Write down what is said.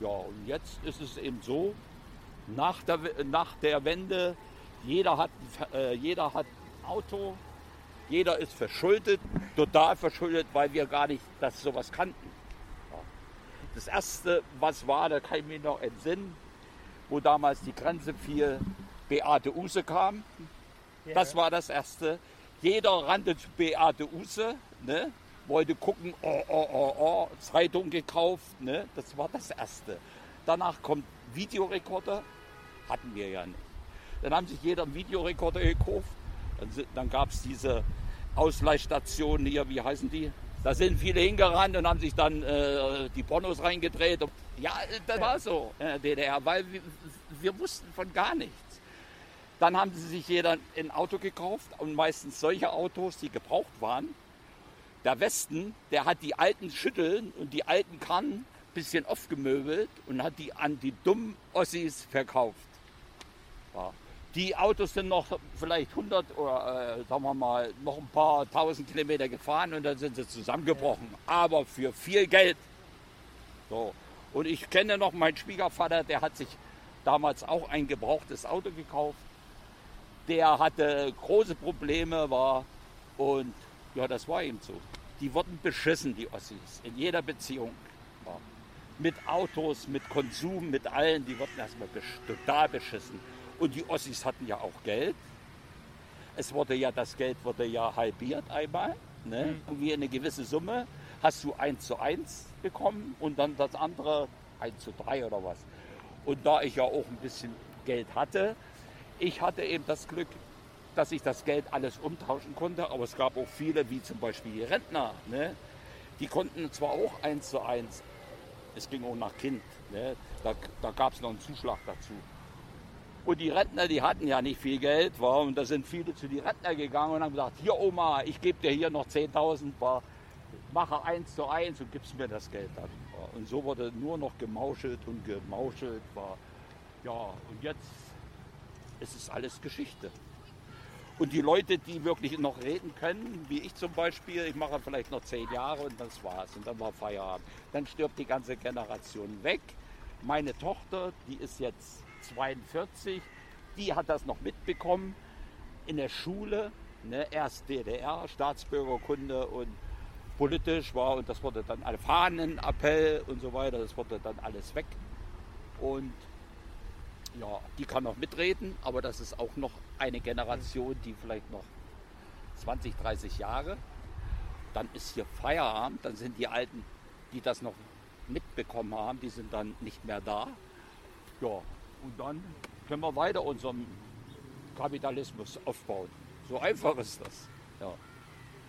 Ja, und jetzt ist es eben so, nach der Wende, jeder hat ein Auto, jeder ist verschuldet, total verschuldet, weil wir gar nicht sowas kannten. Ja. Das Erste, was war, da kann ich mich noch entsinnen, wo damals die Grenze fiel, Beate Uhse kam. Ja. Das war das Erste. Jeder rannte zu Beate Uhse, ne? Wollte gucken, Zeitung gekauft, ne? Das war das Erste. Danach kommt Videorekorder, hatten wir ja nicht. Dann haben sich jeder einen Videorekorder gekauft. Dann gab es diese Ausleihstationen hier, wie heißen die? Da sind viele hingerannt und haben sich dann die Pornos reingedreht. Ja, das war so in der DDR, weil wir wussten von gar nichts. Dann haben sie sich jeder ein Auto gekauft und meistens solche Autos, die gebraucht waren. Der Westen, der hat die alten Schütteln und die alten Karren ein bisschen aufgemöbelt und hat die an die dummen Ossis verkauft. Ja. Die Autos sind noch vielleicht 100 oder sagen wir mal noch ein paar tausend Kilometer gefahren und dann sind sie zusammengebrochen. Aber für viel Geld. So. Und ich kenne noch meinen Schwiegervater, der hat sich damals auch ein gebrauchtes Auto gekauft. Der hatte große Probleme, und ja, das war eben so. Die wurden beschissen, die Ossis, in jeder Beziehung. Ja. Mit Autos, mit Konsum, mit allen, die wurden erstmal total beschissen. Und die Ossis hatten ja auch Geld. Das Geld wurde ja halbiert einmal. Ne? Irgendwie eine gewisse Summe hast du 1:1 bekommen und dann das andere 1:3 oder was. Und da ich ja auch ein bisschen Geld hatte, ich hatte eben das Glück, dass ich das Geld alles umtauschen konnte. Aber es gab auch viele, wie zum Beispiel die Rentner. Ne? Die konnten zwar auch 1:1. Es ging auch nach Kind. Ne? Da gab es noch einen Zuschlag dazu. Und die Rentner, die hatten ja nicht viel Geld, und da sind viele zu den Rentner gegangen und haben gesagt, hier Oma, ich gebe dir hier noch 10.000, mache 1:1 und gibst mir das Geld dann. Und so wurde nur noch gemauschelt und gemauschelt. Ja, und jetzt ist es alles Geschichte. Und die Leute, die wirklich noch reden können, wie ich zum Beispiel, ich mache vielleicht noch 10 Jahre und das war's. Und dann war Feierabend. Dann stirbt die ganze Generation weg. Meine Tochter, die ist jetzt 42, die hat das noch mitbekommen in der Schule, ne, erst DDR, Staatsbürgerkunde und politisch und das wurde dann alle Fahnenappell und so weiter, das wurde dann alles weg. Und ja, die kann noch mitreden, aber das ist auch noch eine Generation, die vielleicht noch 20, 30 Jahre, dann ist hier Feierabend, dann sind die Alten, die das noch mitbekommen haben, die sind dann nicht mehr da. Ja. Und dann können wir weiter unseren Kapitalismus aufbauen. So einfach ist das. Ja.